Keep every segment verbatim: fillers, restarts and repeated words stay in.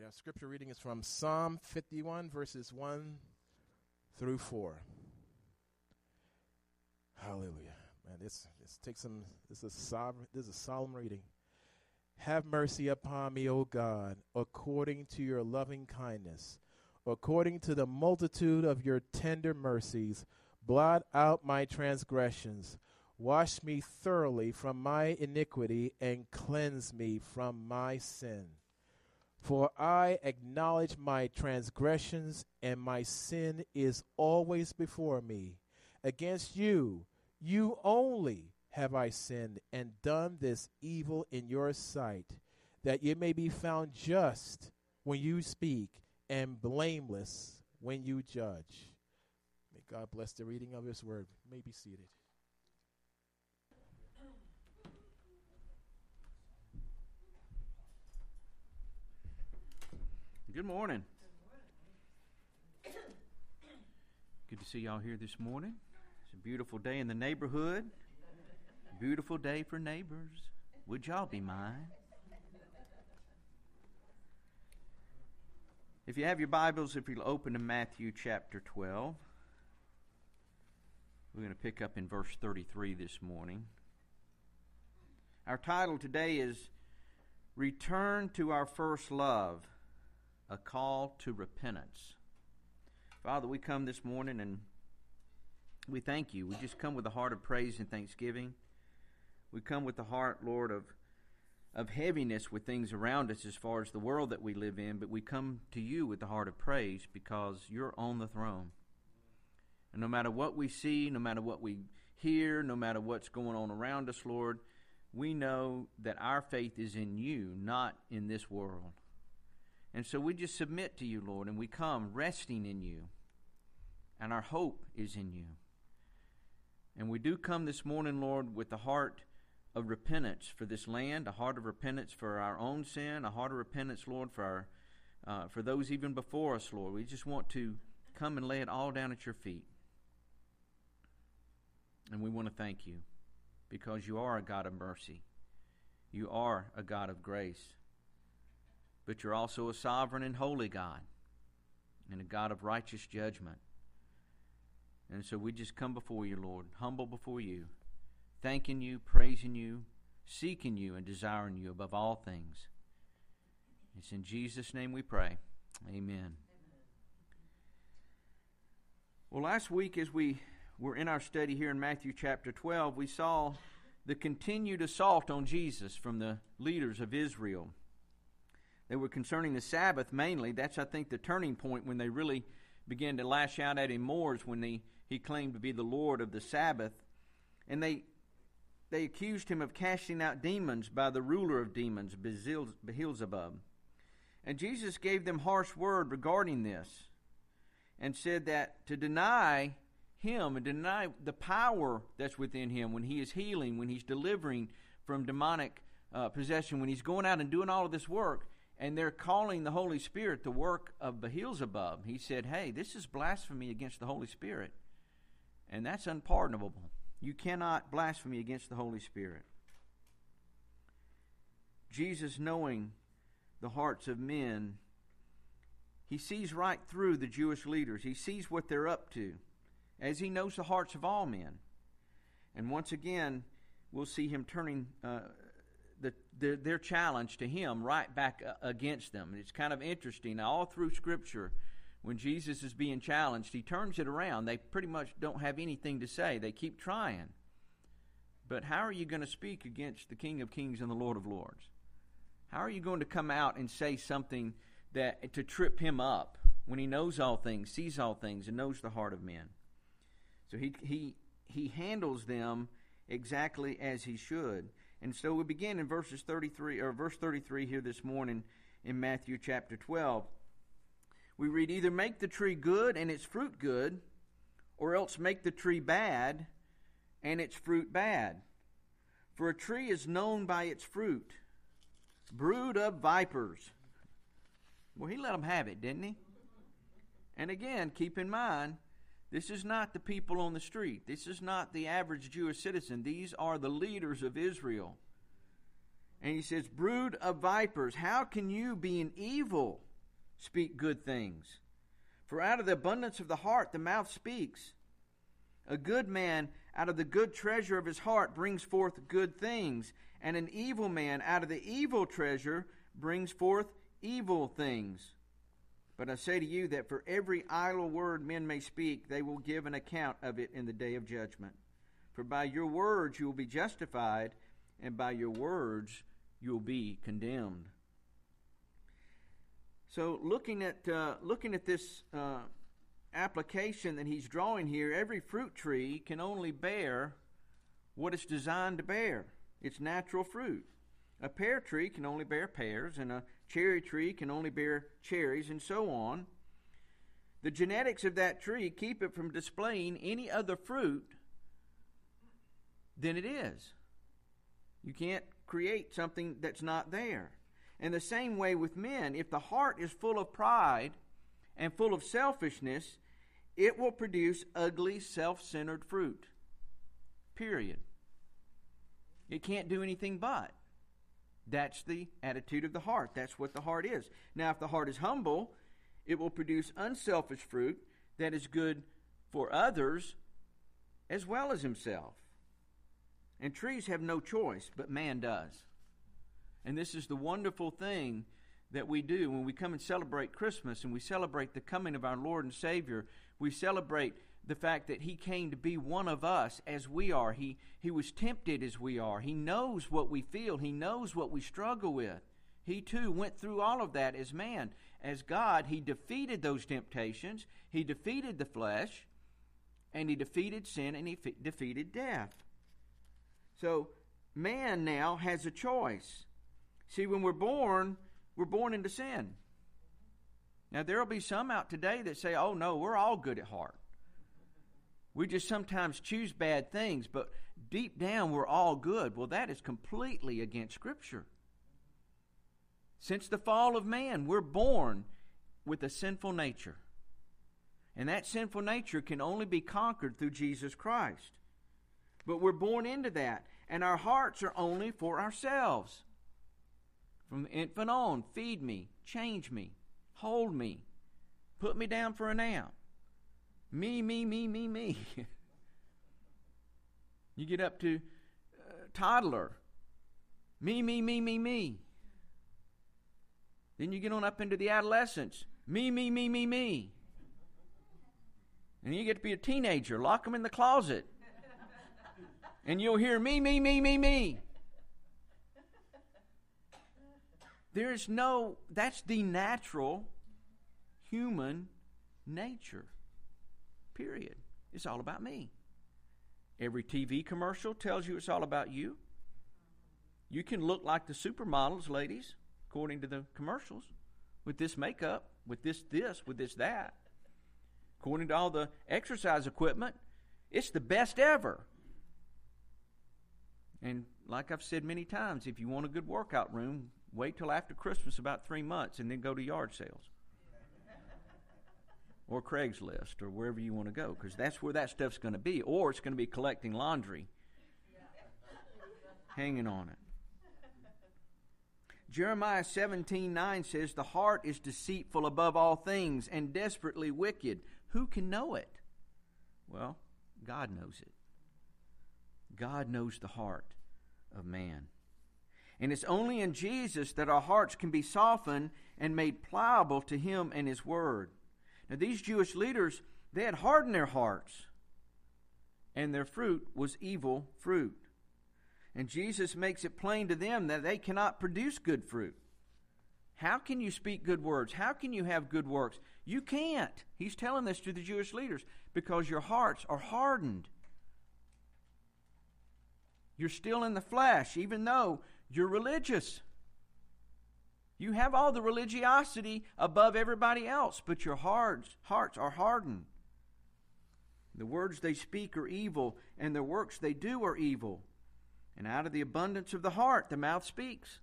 Our scripture reading is from Psalm fifty-one, verses one through four. Hallelujah. Man, this, this takes some, this is, sovereign, this is a solemn reading. Have mercy upon me, O God, according to your loving kindness, according to the multitude of your tender mercies. Blot out my transgressions. Wash me thoroughly from my iniquity and cleanse me from my sin. For I acknowledge my transgressions, and my sin is always before me. Against you, you only have I sinned and done this evil in your sight, that you may be found just when you speak and blameless when you judge. May God bless the reading of his word. You may be seated. Good morning. Good morning. Good to see y'all here this morning. It's a beautiful day in the neighborhood. Beautiful day for neighbors. Would y'all be mine? If you have your Bibles, if you'll open to Matthew chapter twelve. We're going to pick up in verse thirty-three this morning. Our title today is Return to Our First Love. A call to repentance. Father, we come this morning and we thank you. We just come with a heart of praise and thanksgiving. We come with the heart, Lord, of, of heaviness with things around us as far as the world that we live in, but we come to you with the heart of praise because you're on the throne. And no matter what we see, no matter what we hear, no matter what's going on around us, Lord, we know that our faith is in you, not in this world. And so we just submit to you, Lord, and we come resting in you. And our hope is in you. And we do come this morning, Lord, with the heart of repentance for this land, a heart of repentance for our own sin, a heart of repentance, Lord, for our, uh, for those even before us, Lord. We just want to come and lay it all down at your feet. And we want to thank you because you are a God of mercy. You are a God of grace. But you're also a sovereign and holy God and a God of righteous judgment. And so we just come before you, Lord, humble before you, thanking you, praising you, seeking you, and desiring you above all things. It's in Jesus' name we pray. Amen. Amen. Well, last week as we were in our study here in Matthew chapter twelve, we saw the continued assault on Jesus from the leaders of Israel. They were concerning the Sabbath mainly. That's, I think, the turning point when they really began to lash out at him more is when they, he claimed to be the Lord of the Sabbath. And they they accused him of casting out demons by the ruler of demons, Beelzebub. And Jesus gave them harsh word regarding this and said that to deny him and deny the power that's within him when he is healing, when he's delivering from demonic uh, possession, when he's going out and doing all of this work, and they're calling the Holy Spirit the work of Beelzebub. He said, hey, this is blasphemy against the Holy Spirit. And that's unpardonable. You cannot blaspheme against the Holy Spirit. Jesus, knowing the hearts of men, he sees right through the Jewish leaders. He sees what they're up to, as he knows the hearts of all men. And once again, we'll see him turning uh, The, the, their challenge to him right back against them. It's kind of interesting. All through Scripture, when Jesus is being challenged, he turns it around. They pretty much don't have anything to say. They keep trying. But how are you going to speak against the King of Kings and the Lord of Lords? How are you going to come out and say something that to trip him up when he knows all things, sees all things, and knows the heart of men? So he he he handles them exactly as he should. And so we begin in verses thirty-three or verse thirty-three here this morning in Matthew chapter twelve. We read, either make the tree good and its fruit good, or else make the tree bad and its fruit bad. For a tree is known by its fruit. Brood of vipers. Well, he let them have it, didn't he? And again, keep in mind, this is not the people on the street. This is not the average Jewish citizen. These are the leaders of Israel. And he says, brood of vipers, how can you, being evil, speak good things. For out of the abundance of the heart the mouth speaks. A good man out of the good treasure of his heart brings forth good things, and an evil man out of the evil treasure brings forth evil things. But I say to you that for every idle word men may speak, they will give an account of it in the day of judgment. For by your words you will be justified, and by your words you will be condemned. So looking at uh, looking at this uh, application that he's drawing here, every fruit tree can only bear what it's designed to bear. It's natural fruit. A pear tree can only bear pears, and a cherry tree can only bear cherries, and so on. The genetics of that tree keep it from displaying any other fruit than it is. You can't create something that's not there. And the same way with men, if the heart is full of pride and full of selfishness, it will produce ugly, self-centered fruit. Period. It can't do anything but. That's the attitude of the heart. That's what the heart is. Now, if the heart is humble, it will produce unselfish fruit that is good for others as well as himself. And trees have no choice, but man does. And this is the wonderful thing that we do when we come and celebrate Christmas and we celebrate the coming of our Lord and Savior. We celebrate the fact that he came to be one of us as we are. He, he was tempted as we are. He knows what we feel. He knows what we struggle with. He too went through all of that as man. As God, he defeated those temptations. He defeated the flesh. And he defeated sin and he fe- defeated death. So man now has a choice. See, when we're born, we're born into sin. Now, there will be some out today that say, oh, no, we're all good at heart. We just sometimes choose bad things, but deep down we're all good. Well, that is completely against Scripture. Since the fall of man, we're born with a sinful nature. And that sinful nature can only be conquered through Jesus Christ. But we're born into that, and our hearts are only for ourselves. From infant on, feed me, change me, hold me, put me down for a nap. Me, me, me, me, me. You get up to uh, toddler. Me, me, me, me, me. Then you get on up into the adolescence. Me, me, me, me, me. And you get to be a teenager. Lock them in the closet. And you'll hear me, me, me, me, me. There's no, that's the natural human nature. Period. It's all about me. Every T V commercial tells you it's all about you. You can look like the supermodels, ladies, according to the commercials, with this makeup, with this this, with this that. According to all the exercise equipment, it's the best ever. And like I've said many times, if you want a good workout room, wait till after Christmas, about three months, and then go to yard sales. Or Craigslist, or wherever you want to go, because that's where that stuff's going to be. Or it's going to be collecting laundry, hanging on it. Jeremiah seventeen nine says, the heart is deceitful above all things and desperately wicked. Who can know it? Well, God knows it. God knows the heart of man. And it's only in Jesus that our hearts can be softened and made pliable to him and his word. Now, these Jewish leaders, they had hardened their hearts, and their fruit was evil fruit. And Jesus makes it plain to them that they cannot produce good fruit. How can you speak good words? How can you have good works? You can't. He's telling this to the Jewish leaders because your hearts are hardened. You're still in the flesh, even though you're religious. You have all the religiosity above everybody else, but your hearts, hearts are hardened. The words they speak are evil, and the works they do are evil. And out of the abundance of the heart, the mouth speaks.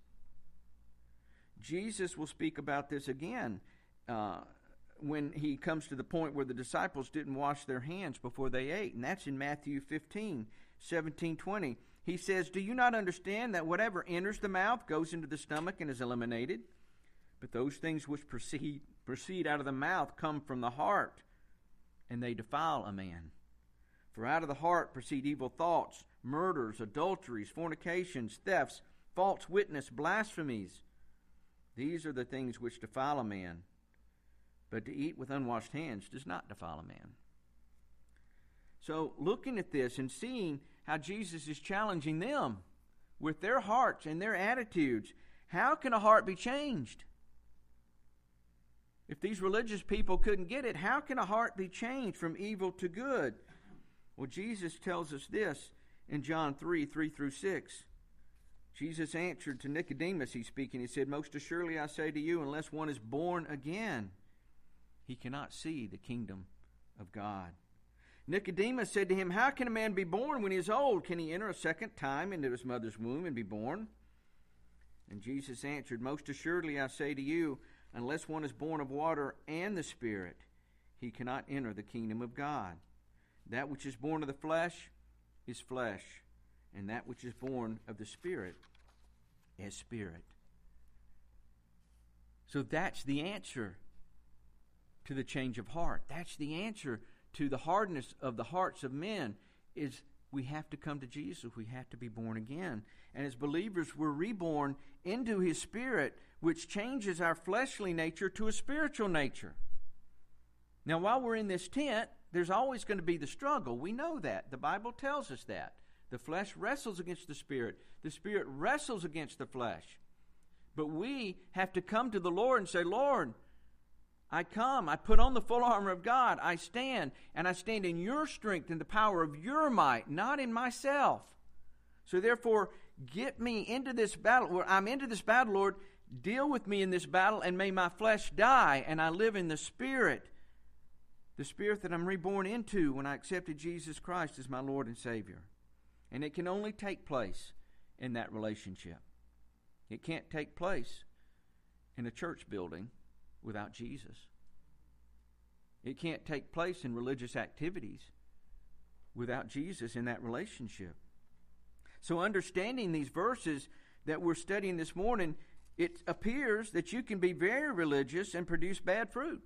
Jesus will speak about this again uh, when he comes to the point where the disciples didn't wash their hands before they ate. And that's in Matthew fifteen, seventeen, twenty. He says, do you not understand that whatever enters the mouth goes into the stomach and is eliminated? But those things which proceed proceed out of the mouth come from the heart, and they defile a man. For out of the heart proceed evil thoughts, murders, adulteries, fornications, thefts, false witness, blasphemies. These are the things which defile a man. But to eat with unwashed hands does not defile a man. So looking at this and seeing how Jesus is challenging them with their hearts and their attitudes, how can a heart be changed? If these religious people couldn't get it, how can a heart be changed from evil to good? Well, Jesus tells us this in John three, three through six. Jesus answered to Nicodemus, he's speaking, he said, Most assuredly I say to you, unless one is born again, he cannot see the kingdom of God. Nicodemus said to him, How can a man be born when he is old? Can he enter a second time into his mother's womb and be born? And Jesus answered, Most assuredly I say to you, unless one is born of water and the Spirit, he cannot enter the kingdom of God. That which is born of the flesh is flesh, and that which is born of the Spirit is spirit. So that's the answer to the change of heart. That's the answer to the hardness of the hearts of men, is we have to come to Jesus. We have to be born again. And as believers, we're reborn into His Spirit, which changes our fleshly nature to a spiritual nature. Now, while we're in this tent, there's always going to be the struggle. We know that. The Bible tells us that. The flesh wrestles against the Spirit. The Spirit wrestles against the flesh. But we have to come to the Lord and say, Lord, I come, I put on the full armor of God, I stand, and I stand in your strength and the power of your might, not in myself. So therefore, get me into this battle. I'm into this battle, Lord. Deal with me in this battle, and may my flesh die, and I live in the Spirit. The Spirit that I'm reborn into when I accepted Jesus Christ as my Lord and Savior. And it can only take place in that relationship. It can't take place in a church building without Jesus. It can't take place in religious activities without Jesus in that relationship. So understanding these verses that we're studying this morning, it appears that you can be very religious and produce bad fruit.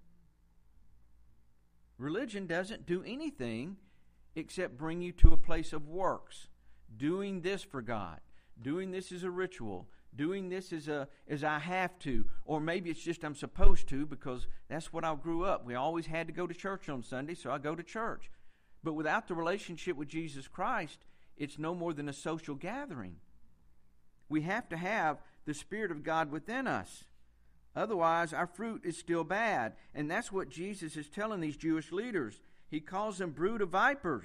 Religion doesn't do anything except bring you to a place of works. Doing this for God. Doing this as a ritual. Doing this as a as I have to. Or maybe it's just I'm supposed to because that's what I grew up. We always had to go to church on Sunday, so I go to church. But without the relationship with Jesus Christ, it's no more than a social gathering. We have to have the Spirit of God within us. Otherwise, our fruit is still bad. And that's what Jesus is telling these Jewish leaders. He calls them brood of vipers.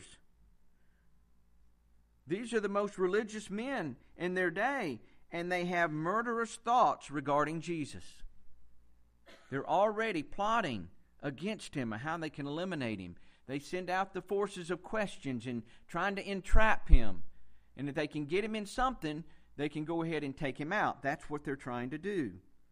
These are the most religious men in their day, and they have murderous thoughts regarding Jesus. They're already plotting against him and how they can eliminate him. They send out the forces of questions and trying to entrap him. And if they can get him in something, they can go ahead and take him out. That's what they're trying to do.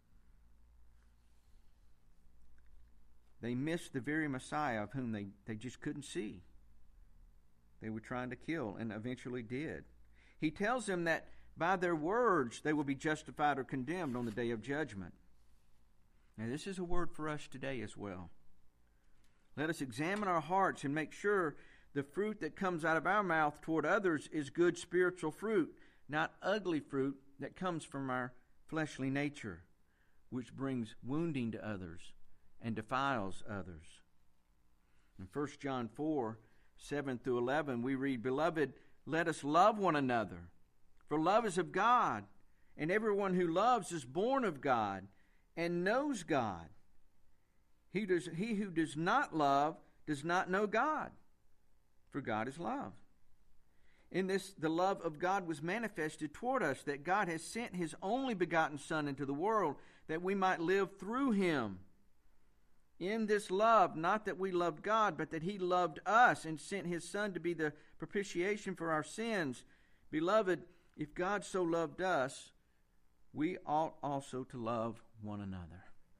They missed the very Messiah of whom they, they just couldn't see. They were trying to kill and eventually did. He tells them that by their words they will be justified or condemned on the day of judgment. Now this is a word for us today as well. Let us examine our hearts and make sure the fruit that comes out of our mouth toward others is good spiritual fruit, not ugly fruit that comes from our fleshly nature, which brings wounding to others and defiles others. In First John four, seven through eleven, we read, Beloved, let us love one another, for love is of God, and everyone who loves is born of God and knows God. He, does, he who does not love does not know God, for God is love. In this, the love of God was manifested toward us, that God has sent His only begotten Son into the world, that we might live through Him. In this love, not that we loved God, but that He loved us and sent His Son to be the propitiation for our sins. Beloved, if God so loved us, we ought also to love one another.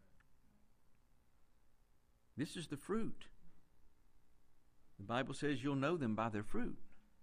This is the fruit. The Bible says you'll know them by their fruit.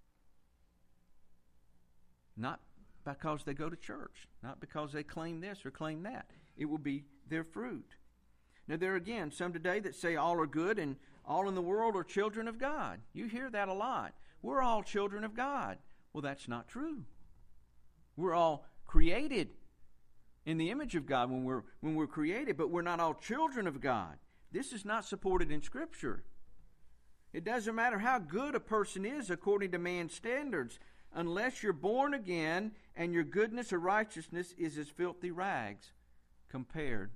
Not because they go to church, not because they claim this or claim that. It will be their fruit. Now, there are again some today that say all are good and all in the world are children of God. You hear that a lot. We're all children of God. Well, that's not true. We're all created in the image of God when we're when we're created, but we're not all children of God. This is not supported in Scripture. It doesn't matter how good a person is according to man's standards, unless you're born again and your goodness or righteousness is as filthy rags compared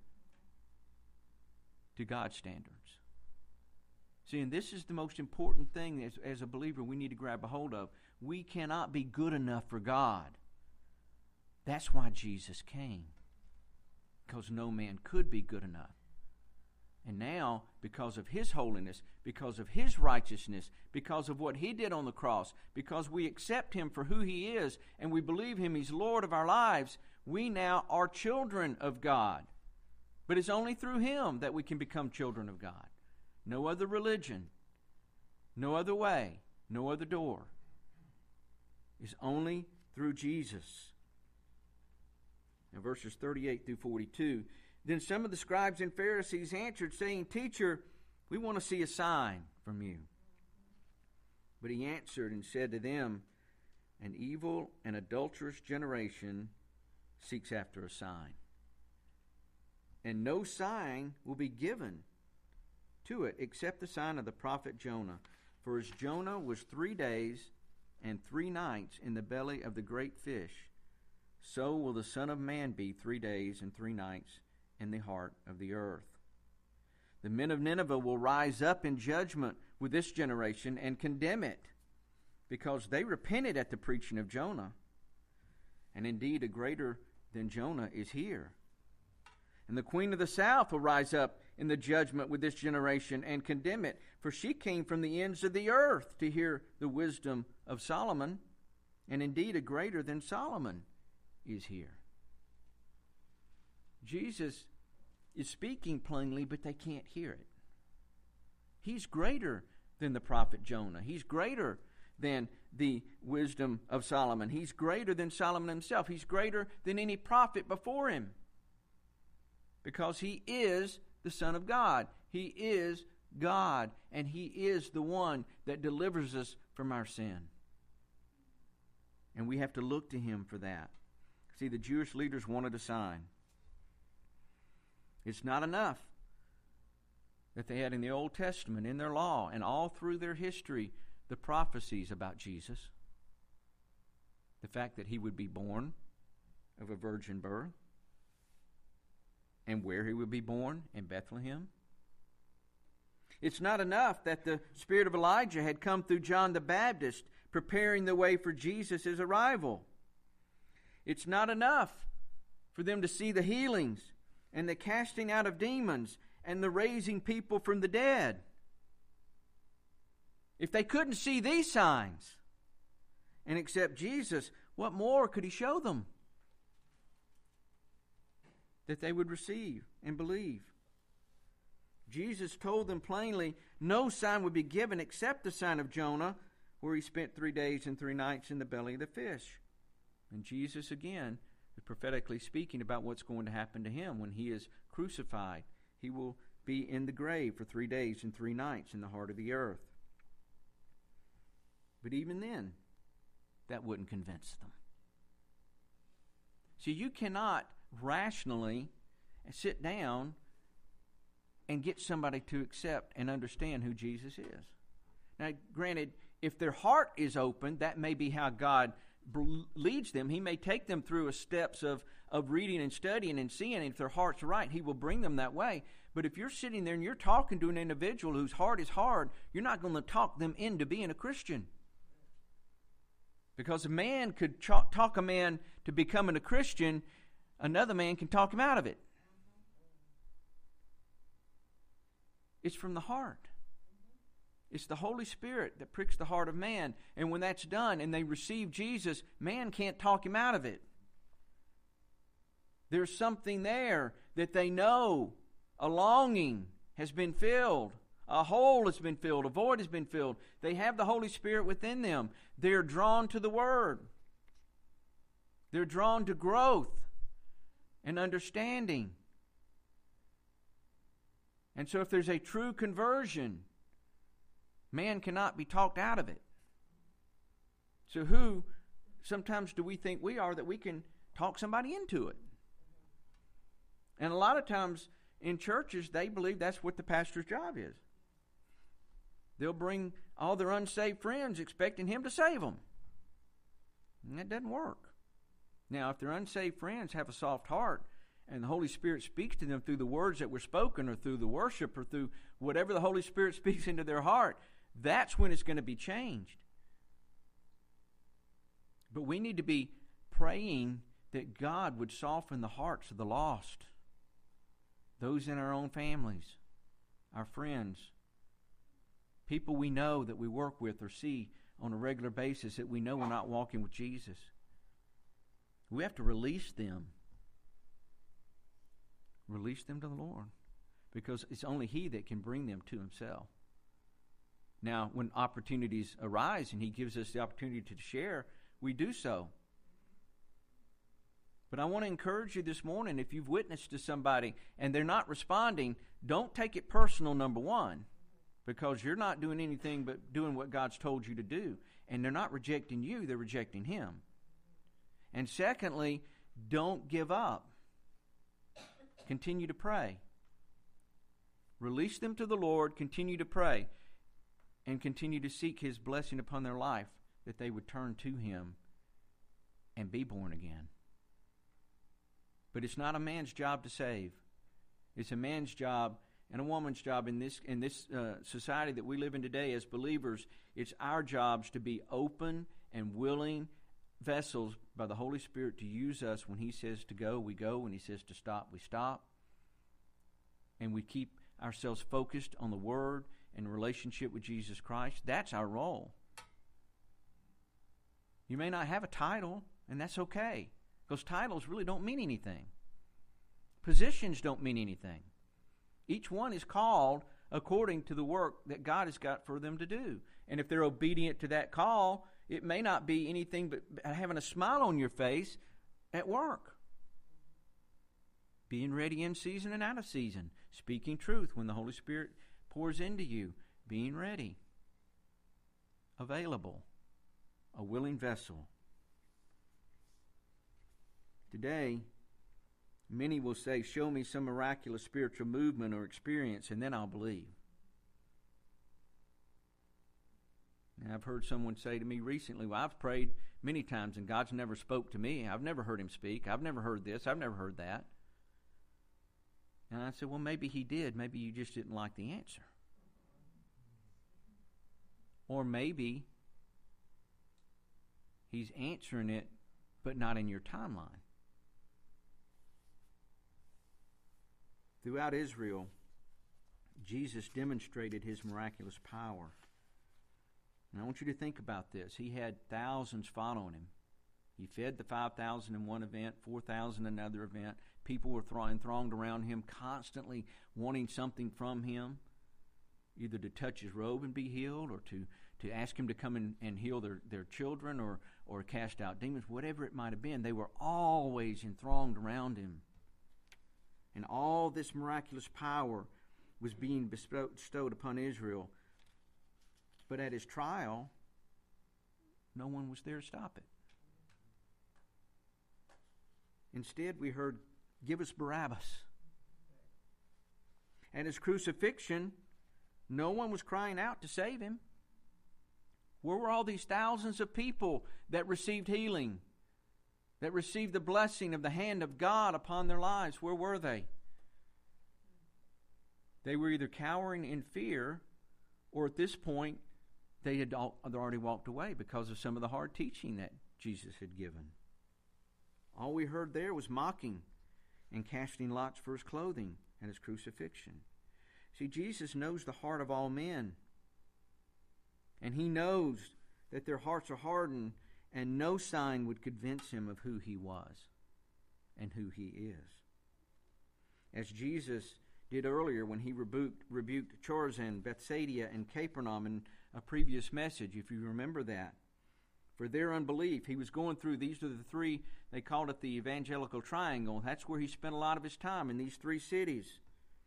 to God's standards. See, and this is the most important thing as, as a believer we need to grab a hold of. We cannot be good enough for God. That's why Jesus came. Because no man could be good enough. And now, because of His holiness, because of His righteousness, because of what He did on the cross, because we accept Him for who He is, and we believe Him, He's Lord of our lives, we now are children of God. But it's only through Him that we can become children of God. No other religion, no other way, no other door. It's only through Jesus. Now, verses thirty-eight through forty-two. Then some of the scribes and Pharisees answered, saying, Teacher, we want to see a sign from you. But He answered and said to them, An evil and adulterous generation seeks after a sign. And no sign will be given to it except the sign of the prophet Jonah. For as Jonah was three days and three nights in the belly of the great fish, so will the Son of Man be three days and three nights in the heart of the earth. The men of Nineveh will rise up in judgment with this generation and condemn it, because they repented at the preaching of Jonah. And indeed, a greater than Jonah is here. And the queen of the south will rise up in the judgment with this generation and condemn it, for she came from the ends of the earth to hear the wisdom of Solomon. And indeed, a greater than Solomon is here. Jesus is speaking plainly, but they can't hear it. He's greater than the prophet Jonah. He's greater than the wisdom of Solomon. He's greater than Solomon himself. He's greater than any prophet before him, because He is the Son of God. He is God, and He is the one that delivers us from our sin. And we have to look to Him for that. See, the Jewish leaders wanted a sign. It's not enough that they had in the Old Testament, in their law, and all through their history, the prophecies about Jesus. The fact that He would be born of a virgin birth, and where He would be born, in Bethlehem. It's not enough that the spirit of Elijah had come through John the Baptist, preparing the way for Jesus' arrival. It's not enough for them to see the healings and the casting out of demons and the raising people from the dead. If they couldn't see these signs and accept Jesus, what more could He show them that they would receive and believe? Jesus told them plainly no sign would be given except the sign of Jonah, where he spent three days and three nights in the belly of the fish. And Jesus, again, is prophetically speaking about what's going to happen to Him when He is crucified. He will be in the grave for three days and three nights in the heart of the earth. But even then, that wouldn't convince them. See, you cannot rationally sit down and get somebody to accept and understand who Jesus is. Now, granted, if their heart is open, that may be how God leads them. He may take them through a steps of, of reading and studying and seeing, and if their heart's right, He will bring them that way. But if you're sitting there and you're talking to an individual whose heart is hard, you're not going to talk them into being a Christian. Because a man could ch- talk a man to becoming a Christian, another man can talk him out of it. It's from the heart. It's the Holy Spirit that pricks the heart of man. And when that's done and they receive Jesus, man can't talk him out of it. There's something there that they know. A longing has been filled. A hole has been filled. A void has been filled. They have the Holy Spirit within them. They're drawn to the Word. They're drawn to growth and understanding. And so if there's a true conversion, man cannot be talked out of it. So who sometimes do we think we are that we can talk somebody into it? And a lot of times in churches, they believe that's what the pastor's job is. They'll bring all their unsaved friends expecting him to save them. And that doesn't work. Now, if their unsaved friends have a soft heart and the Holy Spirit speaks to them through the words that were spoken or through the worship or through whatever the Holy Spirit speaks into their heart, that's when it's going to be changed. But we need to be praying that God would soften the hearts of the lost, those in our own families, our friends, people we know that we work with or see on a regular basis that we know we're not walking with Jesus. We have to release them. Release them to the Lord, because it's only He that can bring them to Himself. Now, when opportunities arise and He gives us the opportunity to share, we do so. But I want to encourage you this morning, if you've witnessed to somebody and they're not responding, don't take it personal, number one, because you're not doing anything but doing what God's told you to do. And they're not rejecting you, they're rejecting Him. And secondly, don't give up. Continue to pray. Release them to the Lord, continue to pray, and continue to seek His blessing upon their life, that they would turn to Him and be born again. But it's not a man's job to save. It's a man's job and a woman's job in this in this uh, society that we live in today as believers. It's our jobs to be open and willing vessels by the Holy Spirit to use us. When He says to go, we go. When He says to stop, we stop. And we keep ourselves focused on the Word and relationship with Jesus Christ. That's our role. You may not have a title, and that's okay, because titles really don't mean anything. Positions don't mean anything. Each one is called according to the work that God has got for them to do. And if they're obedient to that call, it may not be anything but having a smile on your face at work. Being ready in season and out of season. Speaking truth when the Holy Spirit pours into you. Being ready. Available. A willing vessel. Today, many will say, show me some miraculous spiritual movement or experience, and then I'll believe. And I've heard someone say to me recently, well, I've prayed many times and God's never spoke to me. I've never heard Him speak. I've never heard this. I've never heard that. And I said, well, maybe He did. Maybe you just didn't like the answer. Or maybe He's answering it, but not in your timeline. Throughout Israel, Jesus demonstrated His miraculous power. And I want you to think about this. He had thousands following Him. He fed the five thousand in one event, four thousand in another event. People were throng- thronged around Him, constantly wanting something from Him, either to touch His robe and be healed, or to, to ask Him to come in and heal their, their children, or, or cast out demons, whatever it might have been. They were always enthronged around Him. And all this miraculous power was being bestowed upon Israel. But at His trial, no one was there to stop it. Instead, we heard, give us Barabbas. At His crucifixion, no one was crying out to save Him. Where were all these thousands of people that received healing, that received the blessing of the hand of God upon their lives? Where were they? They were either cowering in fear, or at this point, they had already walked away because of some of the hard teaching that Jesus had given. All we heard there was mocking and casting lots for His clothing at His crucifixion. See, Jesus knows the heart of all men. And He knows that their hearts are hardened, and no sign would convince Him of who He was and who He is. As Jesus did earlier when He rebuked, rebuked Chorazin, Bethsaida, and Capernaum in a previous message, if you remember that. For their unbelief, He was going through, these are the three, they called it the evangelical triangle. That's where He spent a lot of His time, in these three cities.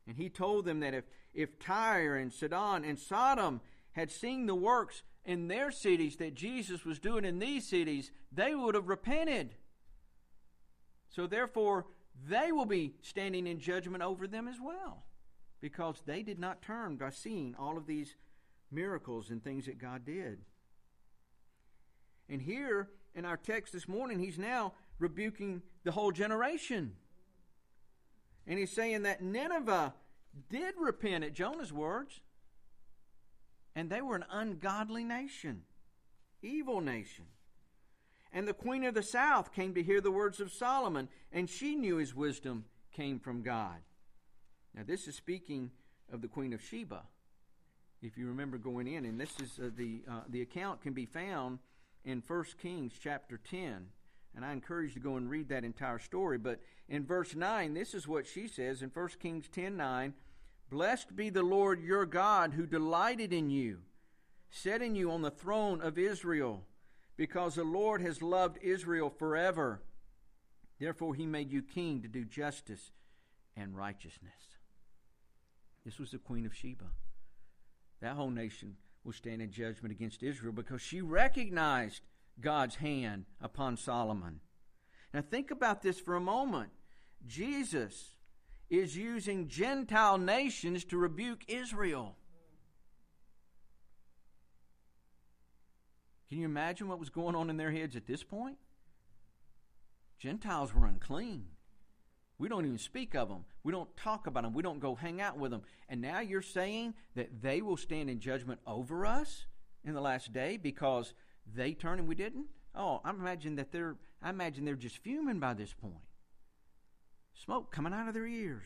And he told them that if, if Tyre and Sidon and Sodom had seen the works in their cities that Jesus was doing in these cities, they would have repented. So therefore, they will be standing in judgment over them as well, because they did not turn by seeing all of these miracles and things that God did. And here in our text this morning, he's now rebuking the whole generation. And he's saying that Nineveh did repent at Jonah's words. And they were an ungodly nation, evil nation. And the queen of the south came to hear the words of Solomon, and she knew his wisdom came from God. Now this is speaking of the queen of Sheba, if you remember going in. And this is uh, the uh, the account can be found in First Kings chapter ten. And I encourage you to go and read that entire story. But in verse nine, this is what she says in First Kings ten nine. Blessed be the Lord your God, who delighted in you, setting you on the throne of Israel, because the Lord has loved Israel forever. Therefore he made you king to do justice and righteousness. This was the queen of Sheba. That whole nation will stand in judgment against Israel because she recognized God's hand upon Solomon. Now think about this for a moment. Jesus is using Gentile nations to rebuke Israel. Can you imagine what was going on in their heads at this point? Gentiles were unclean. We don't even speak of them. We don't talk about them. We don't go hang out with them. And now you're saying that they will stand in judgment over us in the last day because they turn and we didn't? Oh, I imagine that they're I imagine they're just fuming by this point. Smoke coming out of their ears.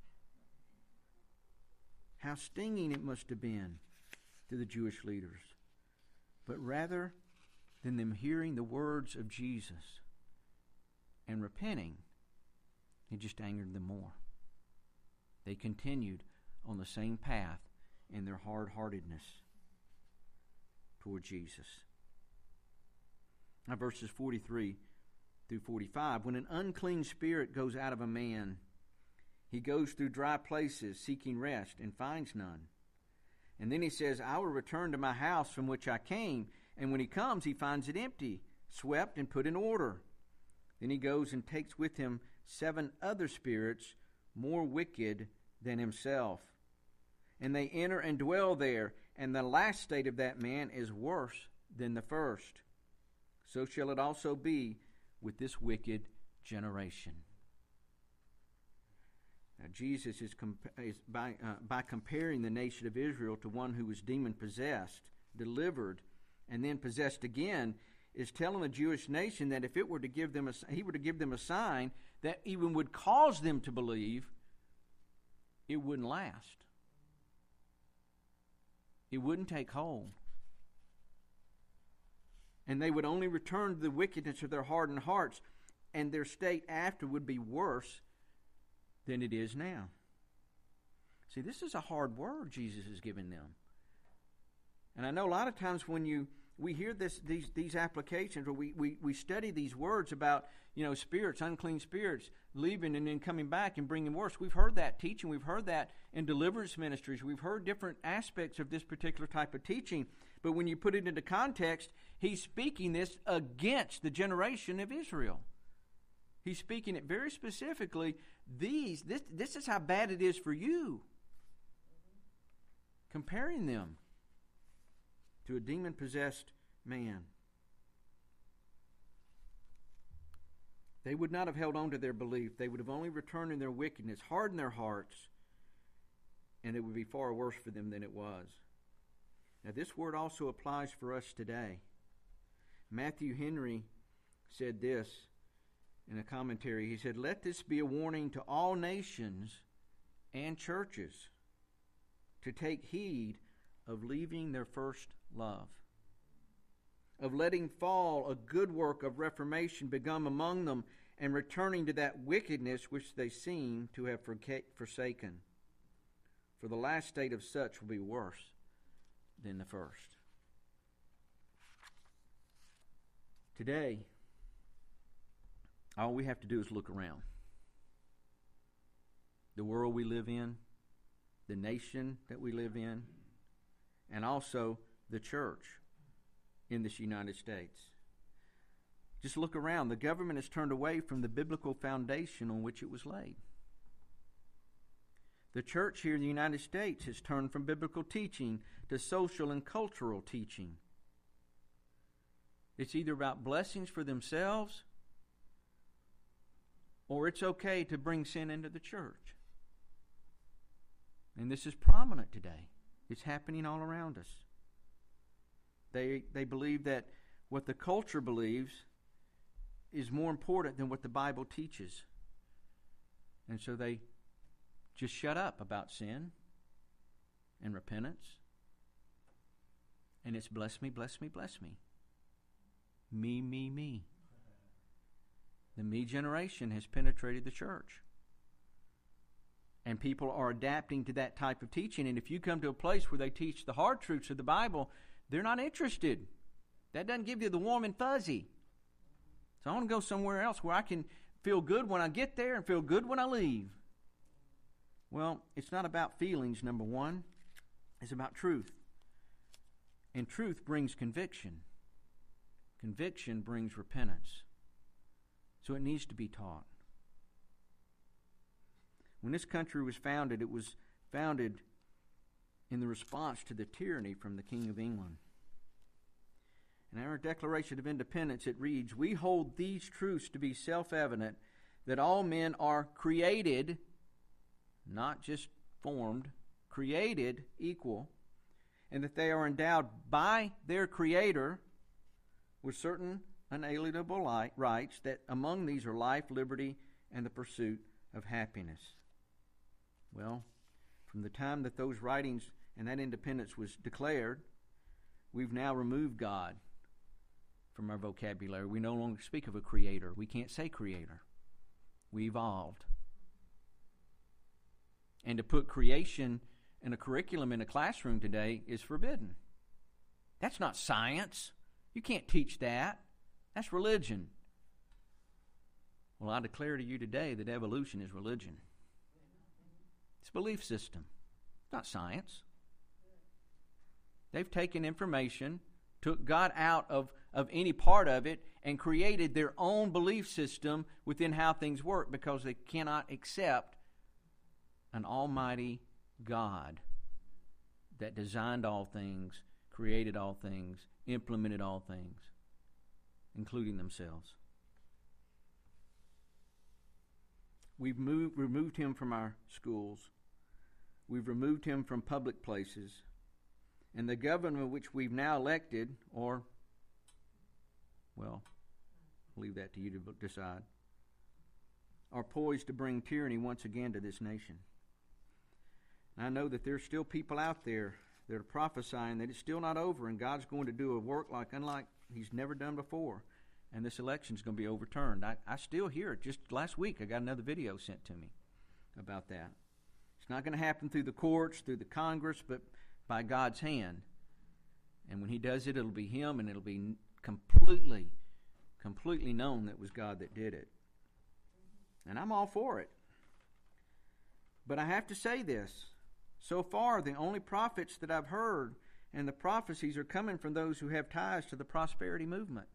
How stinging it must have been to the Jewish leaders. But rather than them hearing the words of Jesus and repenting, it just angered them more. They continued on the same path in their hard-heartedness toward Jesus. Now verses forty-three through forty-five. When an unclean spirit goes out of a man, he goes through dry places seeking rest and finds none. And then he says, I will return to my house from which I came. And when he comes, he finds it empty, swept and put in order. Then he goes and takes with him seven other spirits more wicked than himself. And they enter and dwell there. And the last state of that man is worse than the first. So shall it also be with this wicked generation. Now, Jesus is, comp- is by, uh, by comparing the nation of Israel to one who was demon-possessed, delivered, and then possessed again, is telling the Jewish nation that if it were to give them a, he were to give them a sign that even would cause them to believe, it wouldn't last. It wouldn't take hold. And they would only return to the wickedness of their hardened hearts, and their state after would be worse than it is now. See, this is a hard word Jesus is giving them. And I know a lot of times when you we hear this these these applications, or we, we, we study these words about, you know, spirits, unclean spirits, leaving and then coming back and bringing worse. We've heard that teaching. We've heard that in deliverance ministries. We've heard different aspects of this particular type of teaching. But when you put it into context, he's speaking this against the generation of Israel. He's speaking it very specifically. These, this, this is how bad it is for you. Comparing them to a demon-possessed man. They would not have held on to their belief. They would have only returned in their wickedness, hardened their hearts, and it would be far worse for them than it was. Now, this word also applies for us today. Matthew Henry said this in a commentary. He said, "Let this be a warning to all nations and churches to take heed of leaving their first love, of letting fall a good work of reformation begun among them, and returning to that wickedness which they seem to have forsaken. For the last state of such will be worse than the first." Today, all we have to do is look around. The world we live in, the nation that we live in, and also the church in this United States. Just look around. The government has turned away from the biblical foundation on which it was laid. The church here in the United States has turned from biblical teaching to social and cultural teaching. It's either about blessings for themselves, or it's okay to bring sin into the church. And this is prominent today. It's happening all around us. They they believe that what the culture believes is more important than what the Bible teaches. And so they just shut up about sin and repentance. And it's bless me, bless me, bless me. Me, me, me. The me generation has penetrated the church. And people are adapting to that type of teaching. And if you come to a place where they teach the hard truths of the Bible, they're not interested. That doesn't give you the warm and fuzzy. So I want to go somewhere else where I can feel good when I get there and feel good when I leave. Well, it's not about feelings, number one. It's about truth. And truth brings conviction. Conviction brings repentance. So it needs to be taught. When this country was founded, it was founded in the response to the tyranny from the King of England. In our Declaration of Independence, it reads, "We hold these truths to be self-evident, that all men are created, not just formed, created equal, and that they are endowed by their Creator with certain unalienable rights, that among these are life, liberty, and the pursuit of happiness." Well, from the time that those writings and that independence was declared, we've now removed God from our vocabulary. We no longer speak of a creator. We can't say creator. We evolved. And to put creation in a curriculum in a classroom today is forbidden. That's not science. You can't teach that. That's religion. Well, I declare to you today that evolution is religion. It's a belief system, not science. They've taken information, took God out of, of any part of it, and created their own belief system within how things work because they cannot accept an almighty God that designed all things, created all things, implemented all things, including themselves. We've moved, removed him from our schools. We've removed him from public places. And the government which we've now elected, or, well, I'll leave that to you to decide, are poised to bring tyranny once again to this nation. And I know that there's still people out there that are prophesying that it's still not over and God's going to do a work like unlike he's never done before. And this election is going to be overturned. I, I still hear it. Just last week I got another video sent to me about that. It's not going to happen through the courts, through the Congress, but by God's hand. And when he does it, it'll be him, and it'll be completely, completely known that it was God that did it. And I'm all for it. But I have to say this. So far, the only prophets that I've heard and the prophecies are coming from those who have ties to the prosperity movement.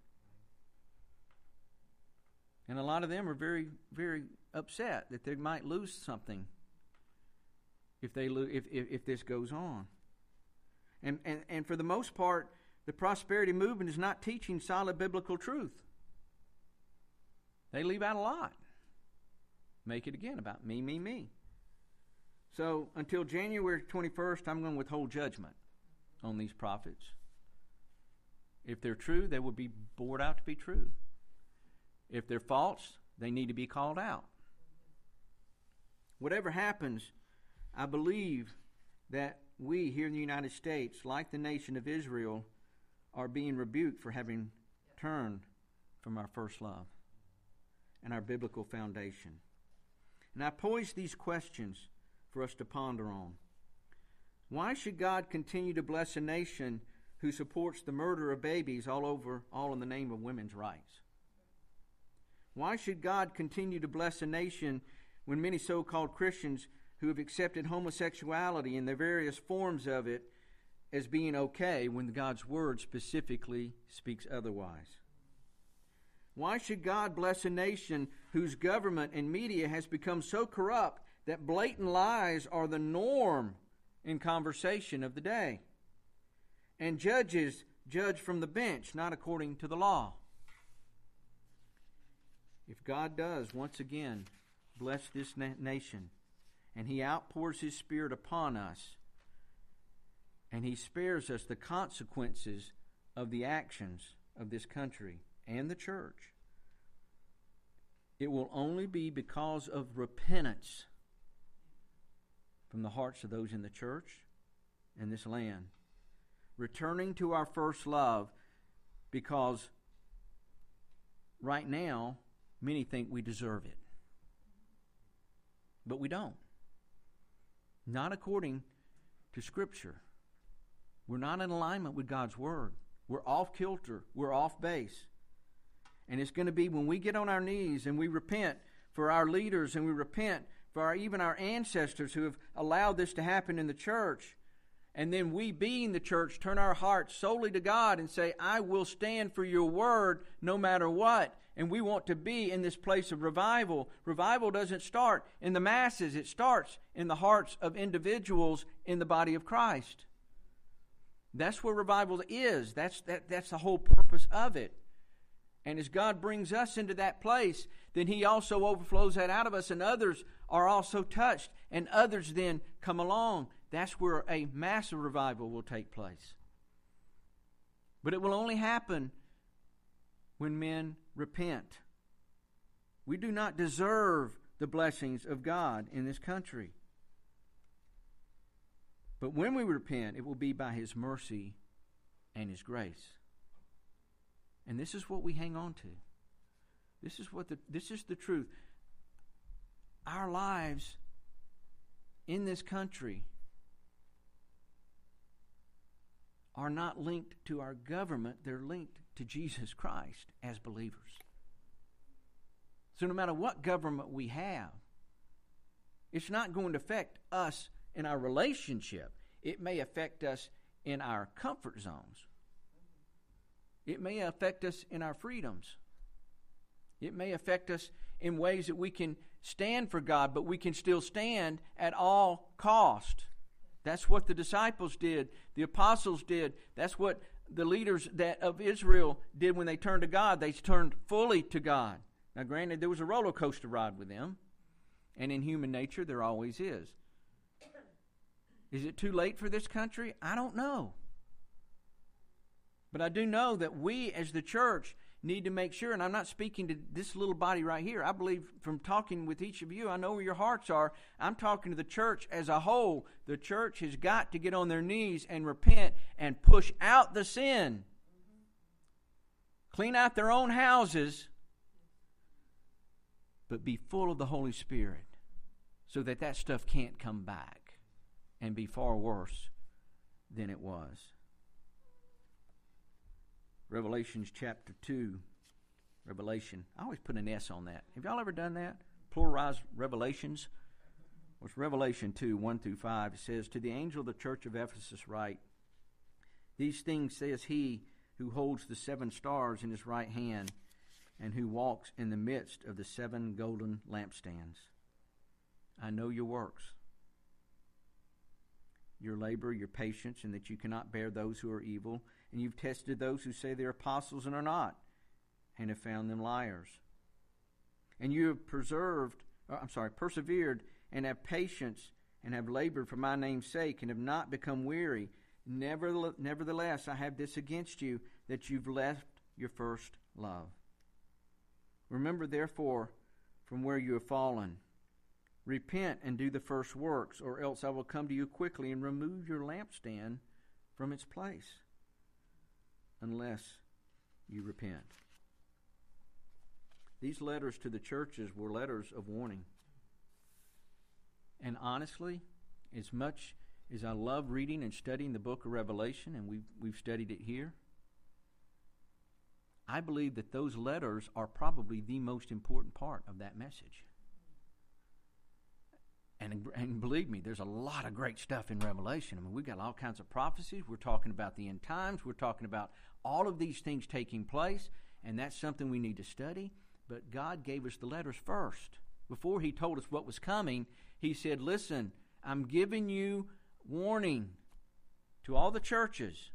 And a lot of them are very, very upset that they might lose something if they lo- if, if if this goes on. And, and and for the most part, the prosperity movement is not teaching solid biblical truth. They leave out a lot. Make it again about me, me, me. So until January twenty-first, I'm going to withhold judgment on these prophets. If they're true, they will be bored out to be true. If they're false, they need to be called out. Whatever happens, I believe that we here in the United States, like the nation of Israel, are being rebuked for having turned from our first love and our biblical foundation. And I pose these questions for us to ponder on. Why should God continue to bless a nation who supports the murder of babies all over, all in the name of women's rights? Why should God continue to bless a nation when many so-called Christians who have accepted homosexuality and the various forms of it as being okay when God's Word specifically speaks otherwise? Why should God bless a nation whose government and media has become so corrupt that blatant lies are the norm in conversation of the day? And judges judge from the bench, not according to the law. If God does, once again, bless this na- nation, and He outpours His Spirit upon us, and He spares us the consequences of the actions of this country and the church, it will only be because of repentance from the hearts of those in the church and this land. Returning to our first love, because right now, many think we deserve it. But we don't. Not according to Scripture. We're not in alignment with God's Word. We're off kilter. We're off base. And it's going to be when we get on our knees and we repent for our leaders and we repent for our, even our ancestors who have allowed this to happen in the church. And then we, being the church, turn our hearts solely to God and say, I will stand for your word no matter what. And we want to be in this place of revival. Revival doesn't start in the masses. It starts in the hearts of individuals in the body of Christ. That's where revival is. That's, that, that's the whole purpose of it. And as God brings us into that place, then He also overflows that out of us, and others are also touched, and others then come along. That's where a massive revival will take place. But it will only happen when men repent. We do not deserve the blessings of God in this country. But when we repent, it will be by His mercy and His grace. And this is what we hang on to. This is what the this is the truth. Our lives in this country are not linked to our government. They're linked to Jesus Christ as believers. So no matter what government we have, it's not going to affect us in our relationship. It may affect us in our comfort zones. It may affect us in our freedoms. It may affect us in ways that we can stand for God, but we can still stand at all cost. That's what the disciples did. The apostles did. That's what the leaders that of Israel did when they turned to God. They turned fully to God. Now, granted, there was a roller coaster ride with them, and in human nature, there always is. Is it too late for this country? I don't know. But I do know that we as the church need to make sure, and I'm not speaking to this little body right here. I believe from talking with each of you, I know where your hearts are. I'm talking to the church as a whole. The church has got to get on their knees and repent and push out the sin. Clean out their own houses, but be full of the Holy Spirit so that that stuff can't come back and be far worse than it was. Revelations chapter two. Revelation. I always put an S on that. Have y'all ever done that? Pluralized Revelations? Well, it's Revelation two, one through five. It says, To the angel of the church of Ephesus write, These things says he who holds the seven stars in his right hand and who walks in the midst of the seven golden lampstands. I know your works, your labor, your patience, and that you cannot bear those who are evil. And you've tested those who say they're apostles and are not, and have found them liars. And you have preserved, I'm sorry, persevered, and have patience, and have labored for my name's sake, and have not become weary. Nevertheless, I have this against you, that you've left your first love. Remember, therefore, from where you have fallen. Repent and do the first works, or else I will come to you quickly and remove your lampstand from its place, unless you repent. These letters to the churches were letters of warning. And honestly, as much as I love reading and studying the book of Revelation, and we've, we've studied it here, I believe that those letters are probably the most important part of that message. And and, and believe me, there's a lot of great stuff in Revelation. I mean, we've got all kinds of prophecies. We're talking about the end times. We're talking about all of these things taking place, and that's something we need to study. But God gave us the letters first. Before he told us what was coming, he said, listen, I'm giving you warning to all the churches.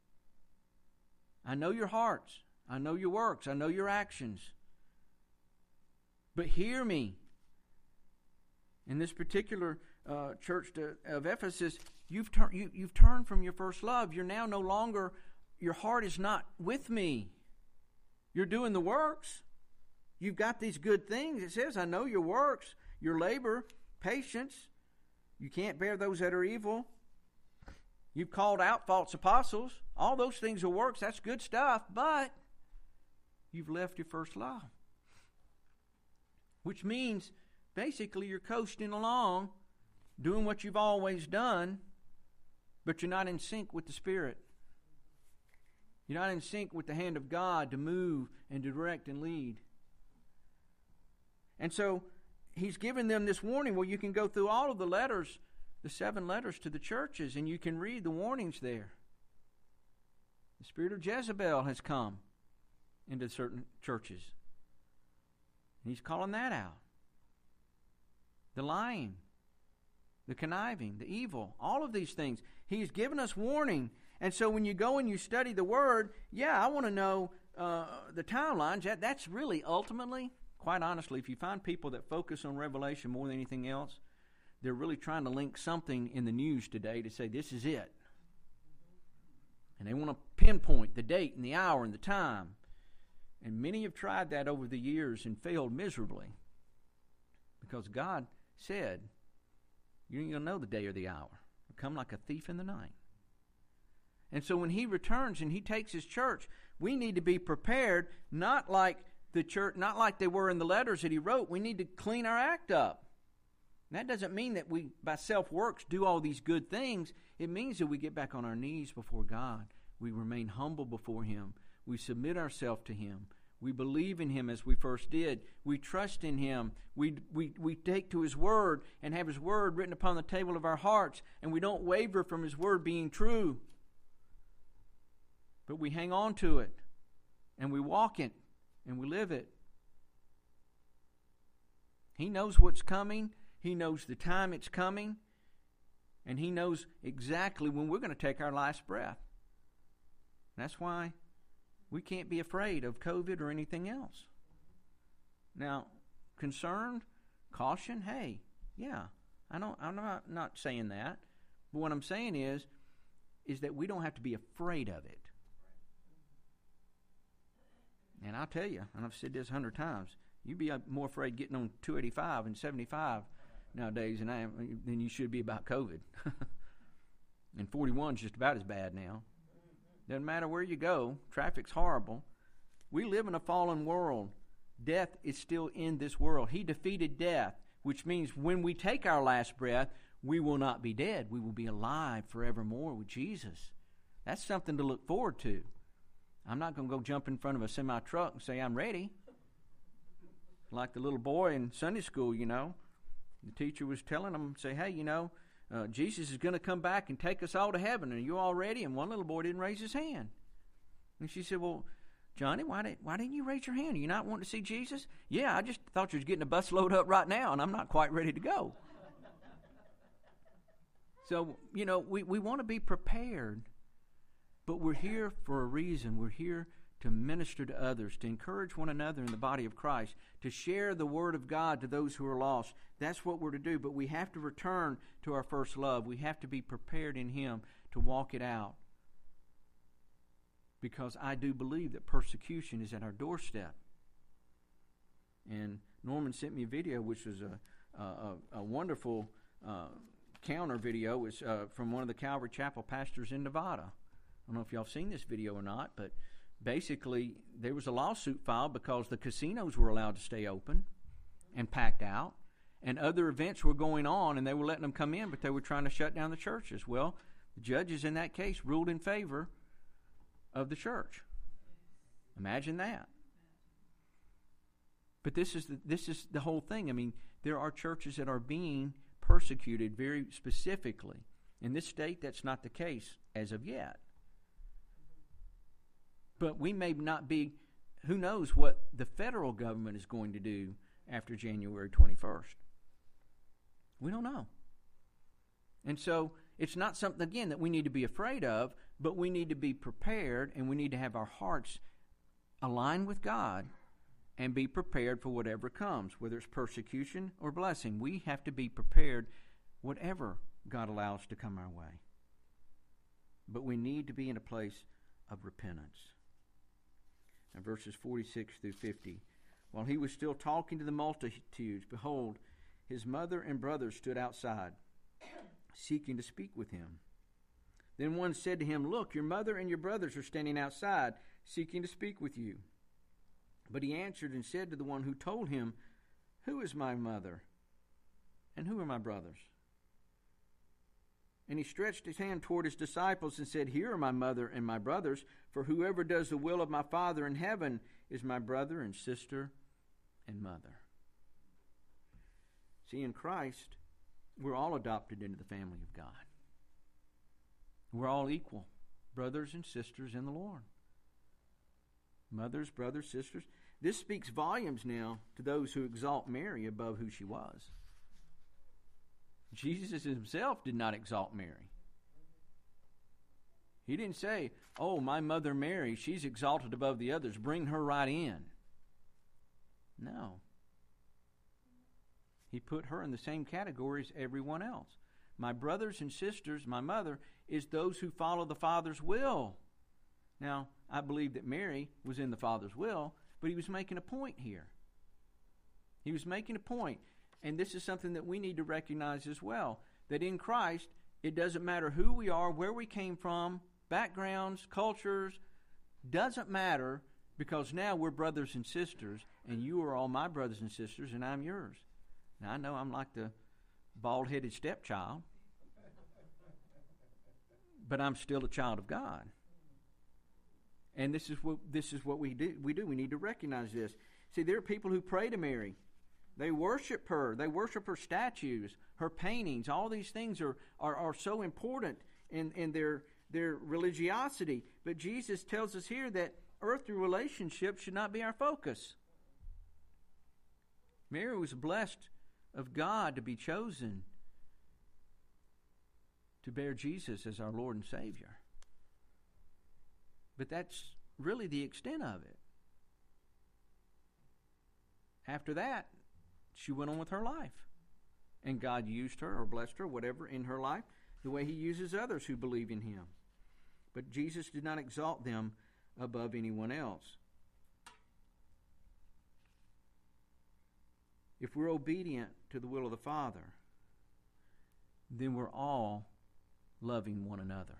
I know your hearts. I know your works. I know your actions. But hear me. In this particular uh, church to, of Ephesus, you've, tur- you, you've turned from your first love. You're now no longer, your heart is not with me. You're doing the works. You've got these good things. It says, I know your works, your labor, patience. You can't bear those that are evil. You've called out false apostles. All those things are works. That's good stuff. But you've left your first love. Which means basically you're coasting along, doing what you've always done, but you're not in sync with the Spirit. You're not in sync with the hand of God to move and to direct and lead. And so he's given them this warning. Well, you can go through all of the letters, the seven letters to the churches, and you can read the warnings there. The spirit of Jezebel has come into certain churches. He's calling that out. The lying, the conniving, the evil, all of these things. He's given us warning. And so when you go and you study the Word, yeah, I want to know uh, the timelines. That, that's really ultimately, quite honestly, if you find people that focus on Revelation more than anything else, they're really trying to link something in the news today to say this is it. And they want to pinpoint the date and the hour and the time. And many have tried that over the years and failed miserably. Because God said, you ain't going to know the day or the hour. It'll come like a thief in the night. And so when he returns and he takes his church, we need to be prepared, not like the church, not like they were in the letters that he wrote. We need to clean our act up. And that doesn't mean that we, by self-works, do all these good things. It means that we get back on our knees before God. We remain humble before him. We submit ourselves to him. We believe in him as we first did. We trust in him. We, we, we take to his word and have his word written upon the table of our hearts. And we don't waver from his word being true. But we hang on to it. And we walk it. And we live it. He knows what's coming. He knows the time it's coming. And he knows exactly when we're going to take our last breath. That's why we can't be afraid of COVID or anything else. Now, concerned, caution, hey, yeah, I don't, I'm not, not saying that. But what I'm saying is, is that we don't have to be afraid of it. And I'll tell you, and I've said this a hundred times, you'd be more afraid getting on two eighty-five and seventy-five nowadays than I am, than you should be about COVID. And forty-one is just about as bad now. Doesn't matter where you go. Traffic's horrible. We live in a fallen world. Death is still in this world. He defeated death, which means when we take our last breath, we will not be dead. We will be alive forevermore with Jesus. That's something to look forward to. I'm not going to go jump in front of a semi-truck and say, I'm ready. Like the little boy in Sunday school, you know. The teacher was telling them, say, hey, you know, Uh, Jesus is going to come back and take us all to heaven. Are you all ready? And one little boy didn't raise his hand. And she said, well, Johnny, why, did, why didn't you raise your hand? Are you not wanting to see Jesus? Yeah, I just thought you was getting a bus load up right now, and I'm not quite ready to go. So, you know, we, we want to be prepared, but we're here for a reason. We're here to minister to others, to encourage one another in the body of Christ, to share the word of God to those who are lost. That's what we're to do, but we have to return to our first love. We have to be prepared in him to walk it out. Because I do believe that persecution is at our doorstep. And Norman sent me a video, which was a, a, a wonderful uh, counter video. It was uh, from one of the Calvary Chapel pastors in Nevada. I don't know if y'all have seen this video or not, but basically, there was a lawsuit filed because the casinos were allowed to stay open and packed out, and other events were going on, and they were letting them come in, but they were trying to shut down the churches. Well, the judges in that case ruled in favor of the church. Imagine that. But this is the, this is the whole thing. I mean, there are churches that are being persecuted very specifically. In this state, that's not the case as of yet. But we may not be, who knows what the federal government is going to do after January twenty-first. We don't know. And so it's not something, again, that we need to be afraid of, but we need to be prepared, and we need to have our hearts aligned with God and be prepared for whatever comes, whether it's persecution or blessing. We have to be prepared whatever God allows to come our way. But we need to be in a place of repentance. And verses forty-six through fifty. While he was still talking to the multitudes, behold, his mother and brothers stood outside, seeking to speak with him. Then one said to him, Look, your mother and your brothers are standing outside, seeking to speak with you. But he answered and said to the one who told him, Who is my mother, and who are my brothers? And he stretched his hand toward his disciples and said, Here are my mother and my brothers, for whoever does the will of my Father in heaven is my brother and sister and mother. See, in Christ, we're all adopted into the family of God. We're all equal, brothers and sisters in the Lord. Mothers, brothers, sisters. This speaks volumes now to those who exalt Mary above who she was. Jesus himself did not exalt Mary. He didn't say, oh, my mother Mary, she's exalted above the others. Bring her right in. No. He put her in the same category as everyone else. My brothers and sisters, my mother, is those who follow the Father's will. Now, I believe that Mary was in the Father's will, but he was making a point here. He was making a point. And this is something that we need to recognize as well, that in Christ, it doesn't matter who we are, where we came from, backgrounds, cultures, doesn't matter, because now we're brothers and sisters, and you are all my brothers and sisters, and I'm yours. Now, I know I'm like the bald-headed stepchild, but I'm still a child of God. And this is what this is what we do. We do. We need to recognize this. See, there are people who pray to Mary. They worship her. They worship her statues, her paintings. All these things are, are, are so important in, in their, their religiosity. But Jesus tells us here that earthly relationships should not be our focus. Mary was blessed of God to be chosen to bear Jesus as our Lord and Savior. But that's really the extent of it. After that, she went on with her life. And God used her or blessed her, whatever, in her life, the way he uses others who believe in him. But Jesus did not exalt them above anyone else. If we're obedient to the will of the Father, then we're all loving one another.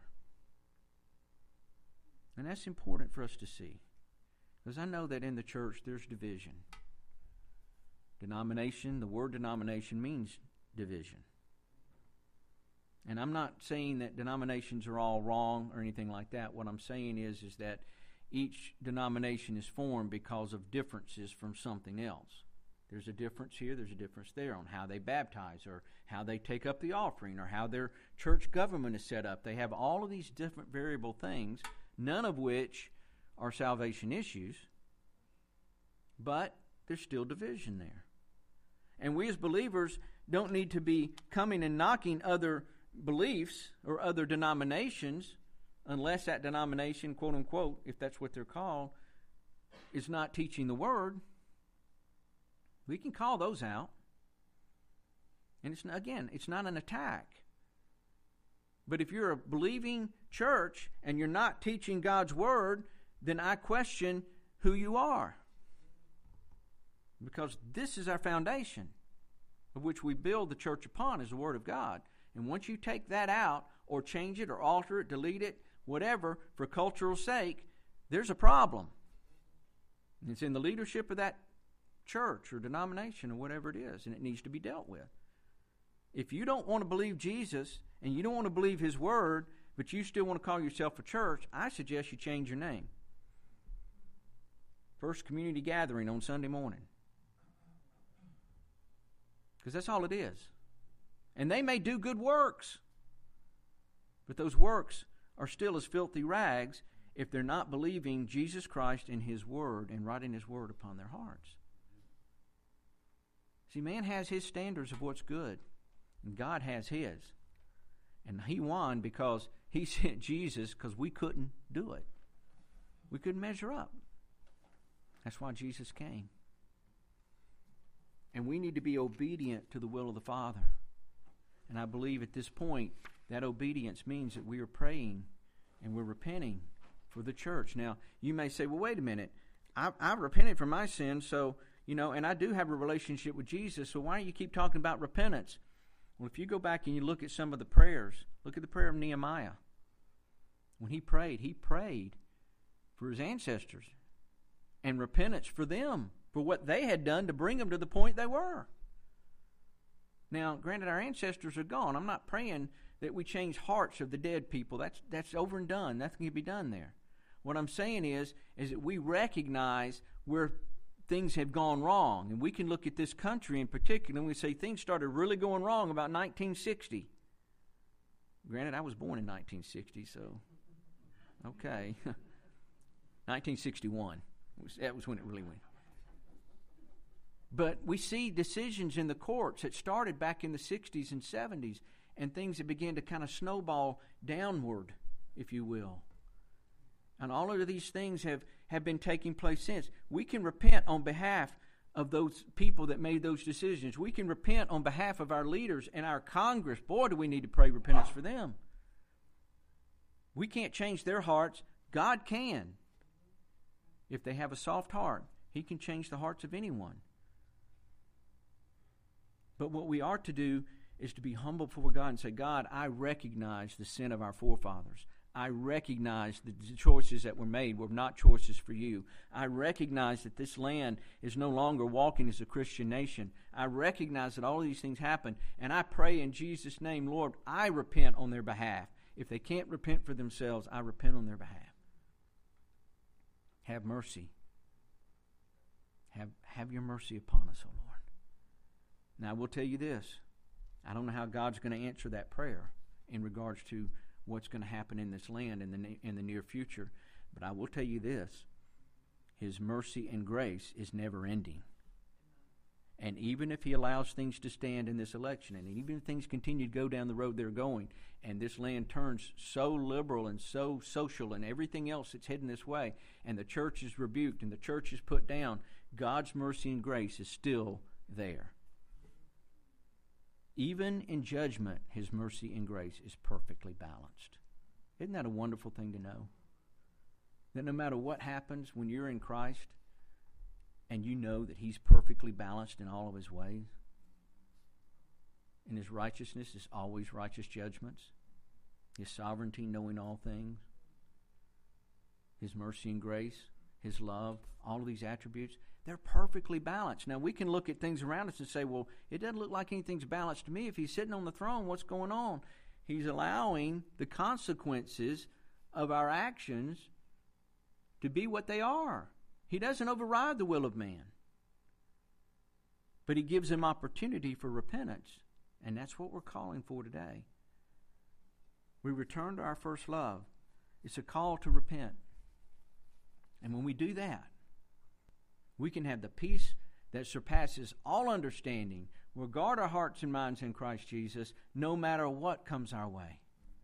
And that's important for us to see. Because I know that in the church there's division. Denomination, the word denomination means division. And I'm not saying that denominations are all wrong or anything like that. What I'm saying is, is that each denomination is formed because of differences from something else. There's a difference here, there's a difference there on how they baptize or how they take up the offering or how their church government is set up. They have all of these different variable things, none of which are salvation issues, but there's still division there. And we as believers don't need to be coming and knocking other beliefs or other denominations unless that denomination, quote unquote, if that's what they're called, is not teaching the Word. We can call those out. And it's again, it's not an attack. But if you're a believing church and you're not teaching God's Word, then I question who you are. Because this is our foundation of which we build the church upon, is the Word of God. And once you take that out or change it or alter it, delete it, whatever, for cultural sake, there's a problem. And it's in the leadership of that church or denomination or whatever it is, and it needs to be dealt with. If you don't want to believe Jesus and you don't want to believe His Word, but you still want to call yourself a church, I suggest you change your name. First Community Gathering on Sunday morning. Because that's all it is. And they may do good works, but those works are still as filthy rags if they're not believing Jesus Christ and His Word and writing His Word upon their hearts. See, man has his standards of what's good, and God has His. And He won because He sent Jesus because we couldn't do it. We couldn't measure up. That's why Jesus came. And we need to be obedient to the will of the Father. And I believe at this point, that obedience means that we are praying and we're repenting for the church. Now, you may say, well, wait a minute. I, I repented for my sins, so, you know, and I do have a relationship with Jesus, so why do you keep talking about repentance? Well, if you go back and you look at some of the prayers, look at the prayer of Nehemiah. When he prayed, he prayed for his ancestors and repentance for them, for what they had done to bring them to the point they were. Now, granted, our ancestors are gone. I'm not praying that we change hearts of the dead people. That's that's over and done. Nothing can be done there. What I'm saying is, is that we recognize where things have gone wrong. And we can look at this country in particular and we say things started really going wrong about nineteen sixty. Granted, I was born in nineteen sixty, so, okay. nineteen sixty-one. That was when it really went. But we see decisions in the courts that started back in the sixties and seventies, and things that began to kind of snowball downward, if you will. And all of these things have, have been taking place since. We can repent on behalf of those people that made those decisions. We can repent on behalf of our leaders and our Congress. Boy, do we need to pray repentance for them. We can't change their hearts. God can. If they have a soft heart, He can change the hearts of anyone. But what we are to do is to be humble before God and say, God, I recognize the sin of our forefathers. I recognize the choices that were made were not choices for you. I recognize that this land is no longer walking as a Christian nation. I recognize that all of these things happen. And I pray in Jesus' name, Lord, I repent on their behalf. If they can't repent for themselves, I repent on their behalf. Have mercy. Have, have your mercy upon us, O Lord. Now, I will tell you this. I don't know how God's going to answer that prayer in regards to what's going to happen in this land in the in the near future. But I will tell you this. His mercy and grace is never ending. And even if He allows things to stand in this election, and even if things continue to go down the road they're going, and this land turns so liberal and so social and everything else that's heading this way, and the church is rebuked and the church is put down, God's mercy and grace is still there. Even in judgment, His mercy and grace is perfectly balanced. Isn't that a wonderful thing to know? That no matter what happens when you're in Christ and you know that He's perfectly balanced in all of His ways, and His righteousness is always righteous judgments, His sovereignty knowing all things, His mercy and grace, His love, all of these attributes, they're perfectly balanced. Now, we can look at things around us and say, well, it doesn't look like anything's balanced to me. If He's sitting on the throne, what's going on? He's allowing the consequences of our actions to be what they are. He doesn't override the will of man. But He gives them opportunity for repentance. And that's what we're calling for today. We return to our first love. It's a call to repent. And when we do that, we can have the peace that surpasses all understanding. We'll guard our hearts and minds in Christ Jesus no matter what comes our way.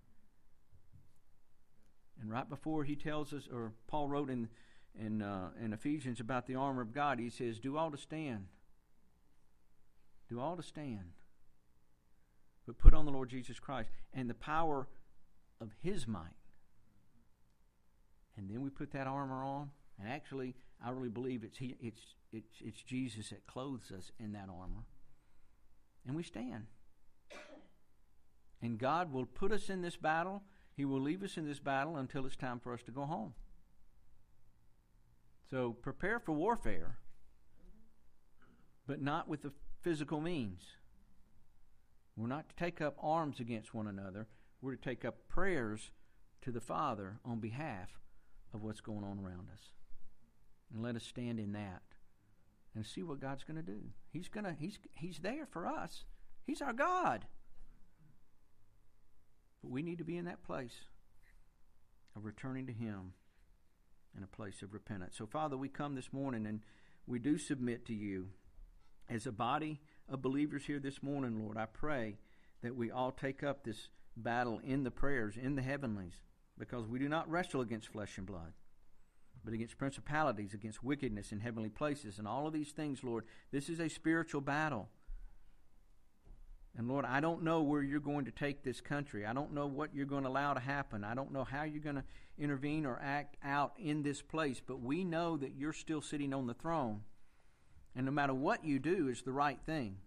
And right before he tells us, or Paul wrote in in, uh, in Ephesians about the armor of God, he says, do all to stand. Do all to stand. But put on the Lord Jesus Christ and the power of His might. And then we put that armor on. And actually, I really believe it's he, it's it's it's Jesus that clothes us in that armor. And we stand. And God will put us in this battle. He will leave us in this battle until it's time for us to go home. So prepare for warfare, but not with the physical means. We're not to take up arms against one another. We're to take up prayers to the Father on behalf of what's going on around us. And let us stand in that and see what God's going to do. He's going to he's he's there for us. He's our God. But we need to be in that place of returning to Him in a place of repentance. So, Father, we come this morning and we do submit to You. As a body of believers here this morning, Lord, I pray that we all take up this battle in the prayers, in the heavenlies, because we do not wrestle against flesh and blood, but against principalities, against wickedness in heavenly places, and all of these things, Lord. This is a spiritual battle. And Lord, I don't know where You're going to take this country. I don't know what You're going to allow to happen. I don't know how You're going to intervene or act out in this place, but we know that You're still sitting on the throne. And no matter what You do is the right thing.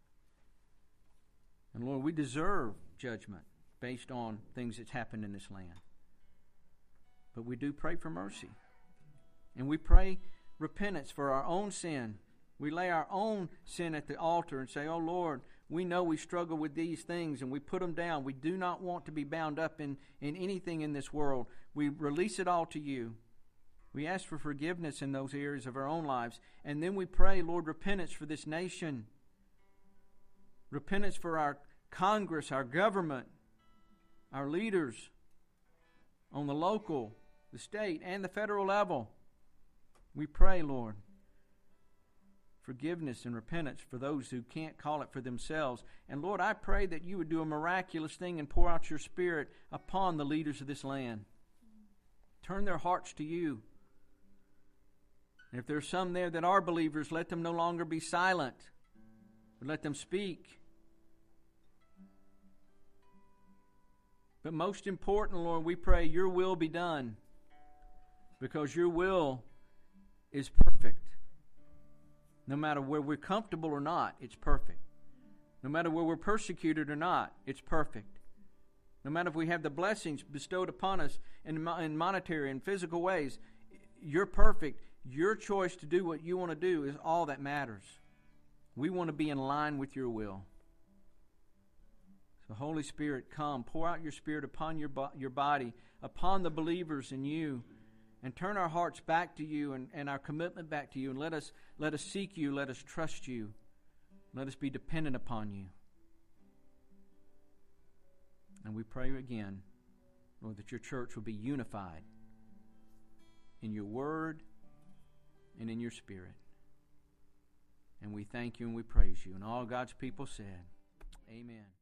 And Lord, we deserve judgment based on things that's happened in this land. But we do pray for mercy. And we pray repentance for our own sin. We lay our own sin at the altar and say, oh Lord, we know we struggle with these things, and we put them down. We do not want to be bound up in, in anything in this world. We release it all to You. We ask for forgiveness in those areas of our own lives. And then we pray, Lord, repentance for this nation. Repentance for our Congress, our government, our leaders on the local, the state, and the federal level. We pray, Lord, forgiveness and repentance for those who can't call it for themselves. And Lord, I pray that You would do a miraculous thing and pour out Your Spirit upon the leaders of this land. Turn their hearts to You. And if there's some there that are believers, let them no longer be silent, but let them speak. But most important, Lord, we pray Your will be done, because Your will is perfect. No matter where we're comfortable or not, it's perfect. No matter where we're persecuted or not, it's perfect. No matter if we have the blessings bestowed upon us in, in monetary and physical ways, You're perfect. Your choice to do what You want to do is all that matters. We want to be in line with Your will. So Holy Spirit, come, pour out Your Spirit upon your, bo- your body, upon the believers in You, and turn our hearts back to You and, and our commitment back to You, and let us let us seek You, let us trust You, let us be dependent upon You. And we pray again, Lord, that Your church will be unified in Your Word and in Your Spirit. And we thank You and we praise You. And all God's people said, amen.